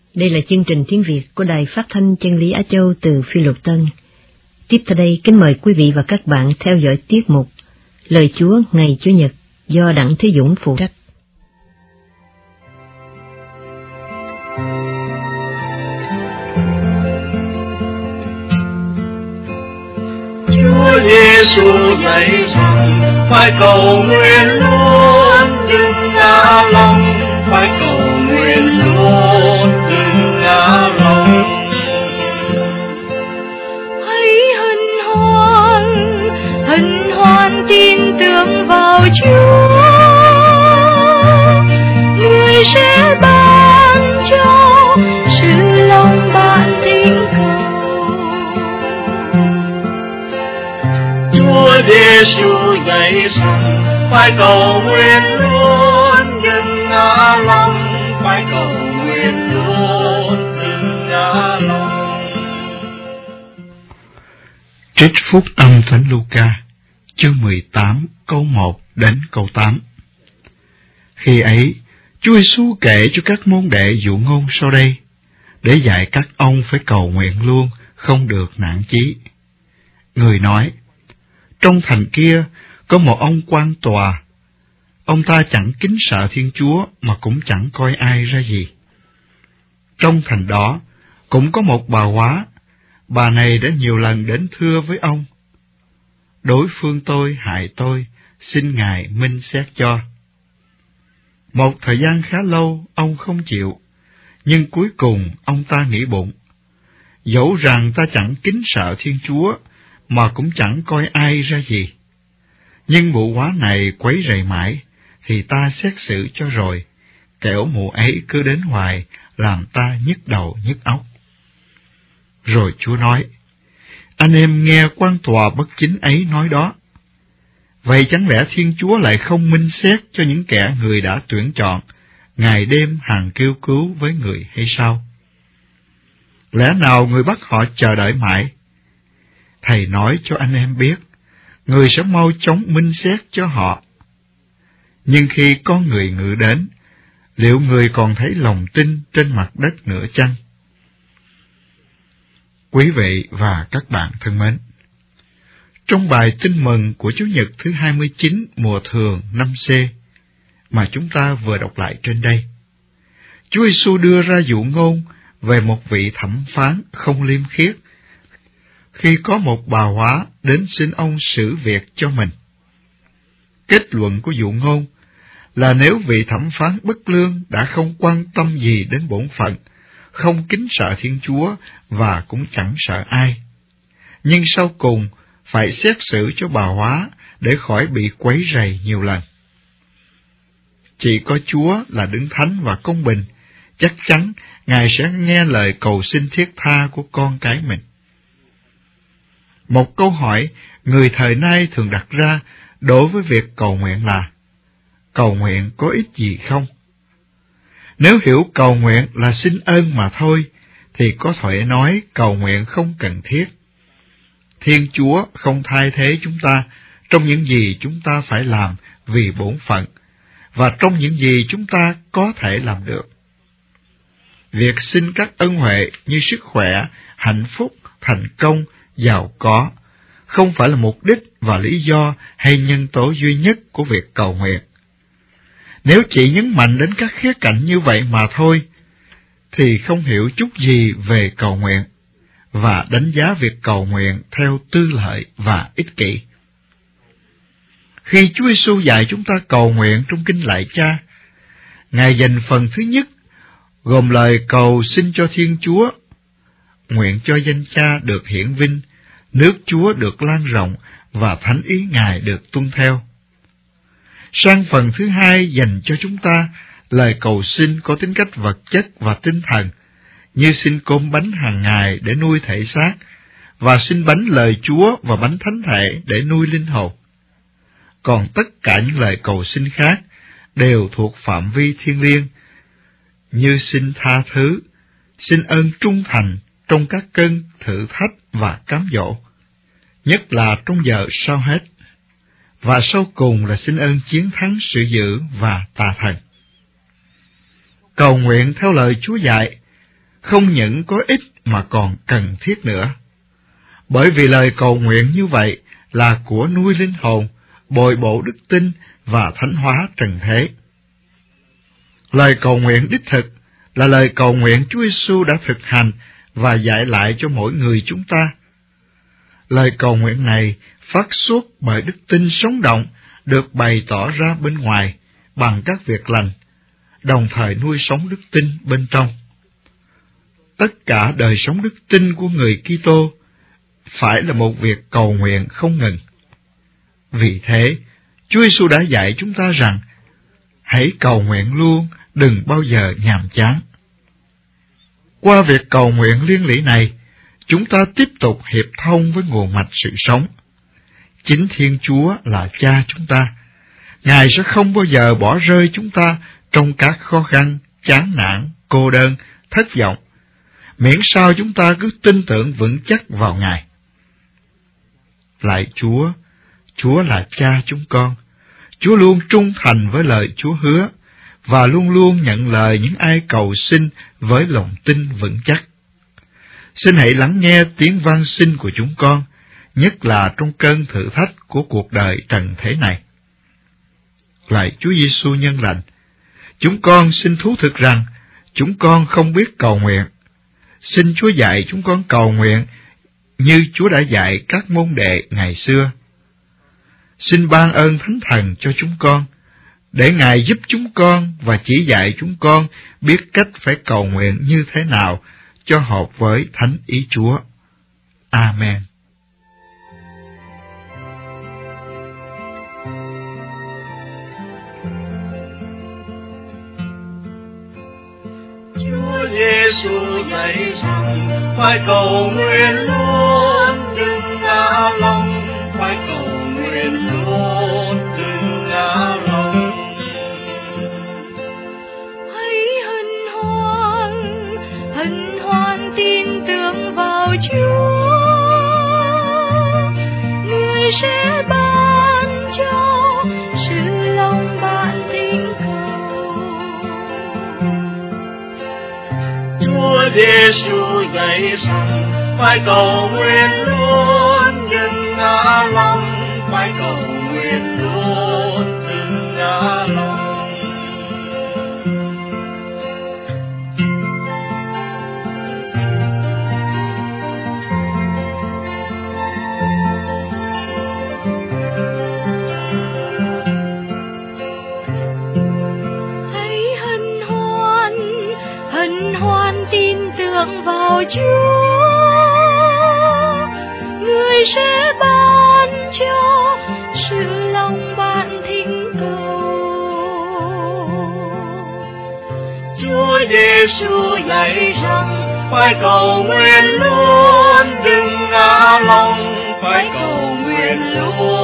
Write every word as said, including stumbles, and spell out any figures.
Đây là chương trình tiếng Việt của Đài Phát thanh Chân lý Á Châu từ Phi Luật Tân. Tiếp theo đây, kính mời quý vị và các bạn theo dõi tiết mục Lời Chúa ngày Chủ nhật do Đặng Thế Dũng phụ trách. Chúa Giêsu dạy rằng phải cầu nguyện luôn, đừng ngã lòng, phải cầu nguyện luôn, đừng ngã lòng. Hãy hân hoan, hân hoan tin tưởng vào Chúa, Người sẽ ban cho sự lòng bạn tin cầu. Chúa Giêsu dạy rằng phải cầu nguyện luôn, đừng ngã lòng, phải cầu nguyện luôn, đừng ngã lòng. Trích Phúc Âm Thánh Luca, chương mười tám, câu một đến câu tám. Khi ấy, Chúa Giêsu kể cho các môn đệ dụ ngôn sau đây, để dạy các ông phải cầu nguyện luôn, không được nản chí. Người nói, trong thành kia có một ông quan tòa, ông ta chẳng kính sợ Thiên Chúa mà cũng chẳng coi ai ra gì. Trong thành đó cũng có một bà góa, bà này đã nhiều lần đến thưa với ông, đối phương tôi hại tôi, xin Ngài minh xét cho. Một thời gian khá lâu ông không chịu, nhưng cuối cùng ông ta nghĩ bụng, dẫu rằng ta chẳng kính sợ Thiên Chúa mà cũng chẳng coi ai ra gì, nhưng mụ góa này quấy rầy mãi, thì ta xét xử cho rồi, kẻo mụ ấy cứ đến hoài, làm ta nhức đầu nhức óc. Rồi Chúa nói, anh em nghe quan tòa bất chính ấy nói đó, vậy chẳng lẽ Thiên Chúa lại không minh xét cho những kẻ người đã tuyển chọn, ngày đêm hằng kêu cứu với người hay sao? Lẽ nào người bắt họ chờ đợi mãi? Thầy nói cho anh em biết, người sẽ mau chóng minh xét cho họ. Nhưng khi con người ngự đến, liệu người còn thấy lòng tin trên mặt đất nữa chăng? Quý vị và các bạn thân mến, trong bài tin mừng của Chủ nhật thứ hai mươi chín mùa thường năm C mà chúng ta vừa đọc lại trên đây, Chúa Giêsu đưa ra dụ ngôn về một vị thẩm phán không liêm khiết khi có một bà góa đến xin ông xử việc cho mình. Kết luận của dụ ngôn là nếu vị thẩm phán bất lương đã không quan tâm gì đến bổn phận, không kính sợ Thiên Chúa và cũng chẳng sợ ai, nhưng sau cùng phải xét xử cho bà góa để khỏi bị quấy rầy nhiều lần. Chỉ có Chúa là đứng thánh và công bình, chắc chắn Ngài sẽ nghe lời cầu xin thiết tha của con cái mình. Một câu hỏi người thời nay thường đặt ra đối với việc cầu nguyện là, cầu nguyện có ích gì không? Nếu hiểu cầu nguyện là xin ơn mà thôi, thì có thể nói cầu nguyện không cần thiết. Thiên Chúa không thay thế chúng ta trong những gì chúng ta phải làm vì bổn phận, và trong những gì chúng ta có thể làm được. Việc xin các ân huệ như sức khỏe, hạnh phúc, thành công, giàu có, không phải là mục đích và lý do hay nhân tố duy nhất của việc cầu nguyện. Nếu chỉ nhấn mạnh đến các khía cạnh như vậy mà thôi, thì không hiểu chút gì về cầu nguyện, và đánh giá việc cầu nguyện theo tư lợi và ích kỷ. Khi Chúa Giêsu dạy chúng ta cầu nguyện trong Kinh Lạy Cha, Ngài dành phần thứ nhất, gồm lời cầu xin cho Thiên Chúa, nguyện cho danh Cha được hiển vinh, nước Chúa được lan rộng và thánh ý Ngài được tuân theo. Sang phần thứ hai dành cho chúng ta, lời cầu xin có tính cách vật chất và tinh thần, như xin cơm bánh hàng ngày để nuôi thể xác, và xin bánh lời Chúa và bánh thánh thể để nuôi linh hồn. Còn tất cả những lời cầu xin khác đều thuộc phạm vi thiêng liêng, như xin tha thứ, xin ơn trung thành trong các cơn thử thách và cám dỗ, nhất là trong giờ sau hết, và sau cùng là xin ơn chiến thắng sự dữ và tà thần. Cầu nguyện theo lời Chúa dạy không những có ích mà còn cần thiết nữa. Bởi vì lời cầu nguyện như vậy là của nuôi linh hồn, bồi bổ đức tin và thánh hóa trần thế. Lời cầu nguyện đích thực là lời cầu nguyện Chúa Giêsu đã thực hành và dạy lại cho mỗi người chúng ta. Lời cầu nguyện này phát xuất bởi đức tin sống động được bày tỏ ra bên ngoài bằng các việc lành, đồng thời nuôi sống đức tin bên trong. Tất cả đời sống đức tin của người Kitô phải là một việc cầu nguyện không ngừng. Vì thế, Chúa Giêsu đã dạy chúng ta rằng, hãy cầu nguyện luôn, đừng bao giờ nhàm chán. Qua việc cầu nguyện liên lỉ này, chúng ta tiếp tục hiệp thông với nguồn mạch sự sống. Chính Thiên Chúa là Cha chúng ta. Ngài sẽ không bao giờ bỏ rơi chúng ta trong các khó khăn, chán nản, cô đơn, thất vọng, miễn sao chúng ta cứ tin tưởng vững chắc vào Ngài. Lạy Chúa, Chúa là Cha chúng con. Chúa luôn trung thành với lời Chúa hứa và luôn luôn nhận lời những ai cầu xin với lòng tin vững chắc. Xin hãy lắng nghe tiếng van xin của chúng con, nhất là trong cơn thử thách của cuộc đời trần thế này. Lạy Chúa Giêsu nhân lành, chúng con xin thú thực rằng chúng con không biết cầu nguyện. Xin Chúa dạy chúng con cầu nguyện như Chúa đã dạy các môn đệ ngày xưa. Xin ban ơn Thánh Thần cho chúng con, để Ngài giúp chúng con và chỉ dạy chúng con biết cách phải cầu nguyện như thế nào cho hợp với thánh ý Chúa. Amen. Chúa Giêsu dạy rằng phải cầu nguyện luôn, đừng ngã lòng, phải cầu nguyện luôn, đừng ngã lòng. Hãy hân hoan, hân hoan tin tưởng vào Chúa, Người sẽ ban cho sự lòng bạn thỉnh cầu. Chúa Giêsu dạy rằng phải cầu nguyện luôn, đừng ngã lòng, phải cầu nguyện luôn, đừng ngã lòng. Hãy hân hoan, hân hoan tin tưởng vào Chúa, Người sẽ ban cho sự lòng bạn thỉnh cầu. Chúa Giêsu dạy rằng phải cầu nguyện luôn, đừng ngã lòng, phải cầu nguyện luôn,